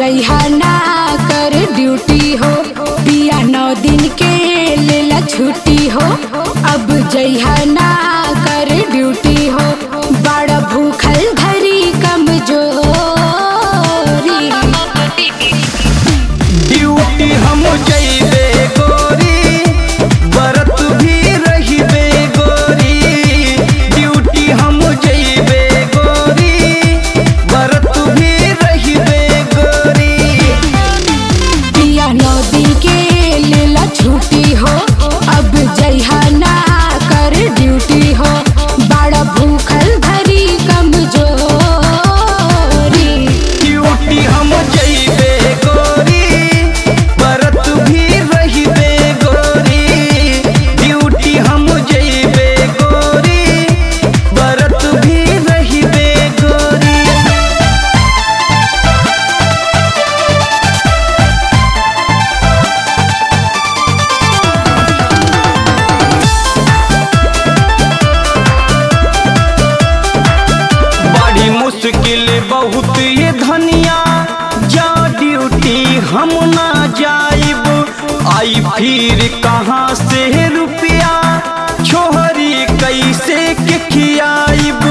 जइहा ना कर ड्यूटी हो, पिया 9 दिन के लेला छुट्टी हो। अब जइहा ना कर ड्यूटी हो, बड़ा भूखल धरी कमजोरी। ड्यूटी हम जइबे गोरी, बरत भी रहिबे गोरी। ड्यूटी हम जइबे गोरी, बरत भी रहिबे गोरी। पिया 9 दिन के लेला छुट्टी हो, अब जइहा ना कर ड्यूटी हो, बड़ा भूखल धरी कमजोरी। ड्यूटी हम जइबे गोरी, बरत भी रहिबे गोरी। ड्यूटी हम जइबे गोरी, बरत भी रहिबे गोरी। बड़ी मुश्किल बहुत ये धनिया, जा ड्यूटी हम ना जाइब। आई फिर कहाँ से रुपया, छोहरी कैसे के खियाइब।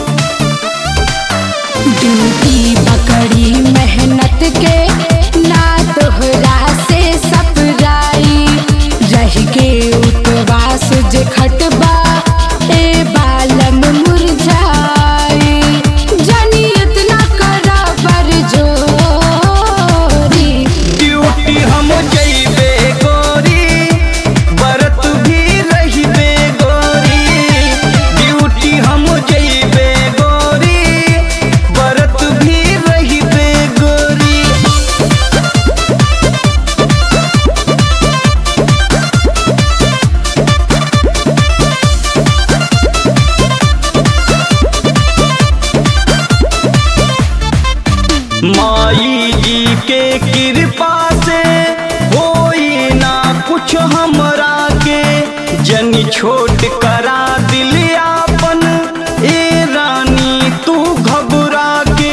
ड्यूटी बकड़ी मेहनत के, ना तोहरा से सपराई। रह के उपवास जे खटबा, ए बालम मुरझाई। जानी इतना करा बरजोरी। ड्यूटी हम जइबे गोरी, बरत भी रहिबे गोरी। ड्यूटी हम जइबे गोरी, बरत भी रहिबे गोरी। माई जी के कृपा से होई ना कुछ हमरा के। जनी छोट करा दिल आपन, ए रानी तू घबरा के।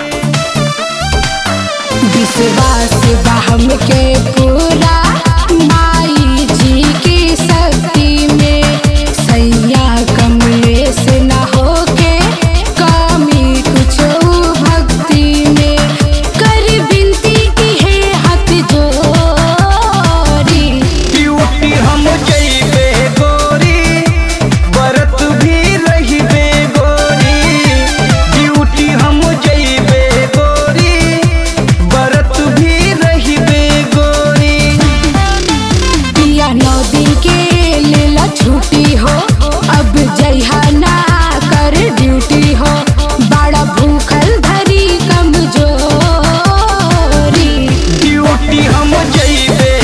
विश्वास बा हमके पूरा, माई जी की शक्ति में। सैया कमलेश न होके कमी कुछ भक्ति में। कर विनती की है हाथ जोड़ी। ड्यूटी हम जइबे गोरी, बरत भी रहिबे गोरी। ड्यूटी हम जइबे गोरी, बरत भी रहिबे गोरी। पिया 9 दिन के लेला छुट्टी हो, अब जइहा ना कर ड्यूटी हो, बड़ा भूखल धरी कमजोरी। ड्यूटी हम जइबे